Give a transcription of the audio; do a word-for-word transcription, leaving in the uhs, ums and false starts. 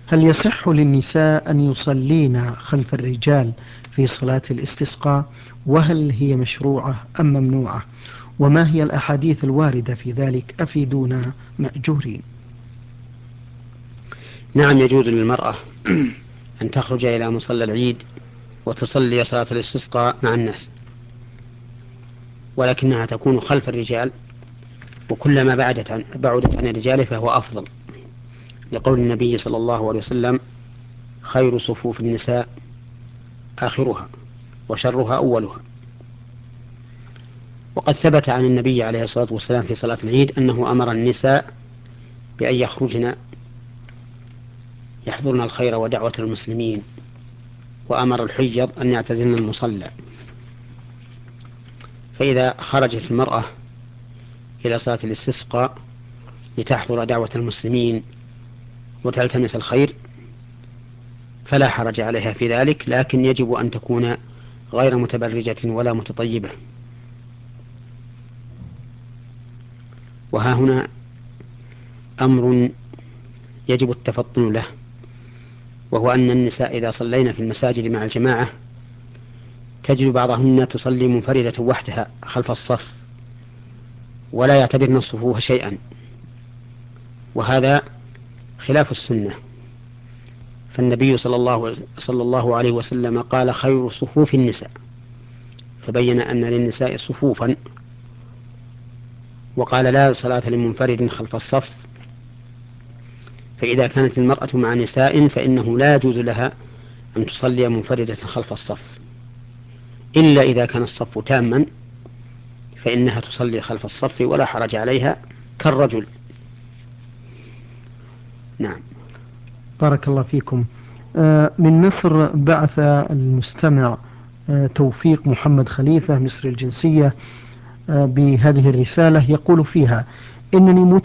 هل يصح للنساء أن يصلين خلف الرجال في صلاة الاستسقاء؟ وهل هي مشروعة أم ممنوعة؟ وما هي الأحاديث الواردة في ذلك؟ أفيدونا مأجورين. نعم، يجوز للمرأة أن تخرج إلى مصلى العيد وتصلي صلاة الاستسقاء مع الناس، ولكنها تكون خلف الرجال، وكلما بعدت عن, بعدت عن الرجال فهو أفضل، لقول النبي صلى الله عليه وسلم: خير صفوف النساء آخرها وشرها أولها. وقد ثبت عن النبي عليه الصلاة والسلام في صلاة العيد أنه أمر النساء بأن يخرجن يحضرن الخير ودعوة المسلمين، وأمر الحيض أن يعتزلن المصلى. فإذا خرجت المرأة إلى صلاة الاستسقاء لتحضر دعوة المسلمين وتلتمس الخير فلا حرج عليها في ذلك، لكن يجب أن تكون غير متبرجة ولا متطيبة. وها هنا أمر يجب التفطن له، وهو أن النساء إذا صلينا في المساجد مع الجماعة تجد بعضهن تصلي منفردة وحدها خلف الصف ولا يعتبرن الصفوف شيئا، وهذا خلاف السنة. فالنبي صلى الله, صلى الله عليه وسلم قال: خير صفوف النساء، فبين أن للنساء صفوفا، وقال: لا صلاة لمنفرد خلف الصف. فإذا كانت المرأة مع نساء فإنه لا يجوز لها أن تصلي منفردة خلف الصف، إلا إذا كان الصف تاما فإنها تصلي خلف الصف ولا حرج عليها كالرجل. نعم. بارك الله فيكم. آه، من مصر بعث المستمع آه، توفيق محمد خليفة مصري الجنسية آه، بهذه الرسالة، يقول فيها: إنني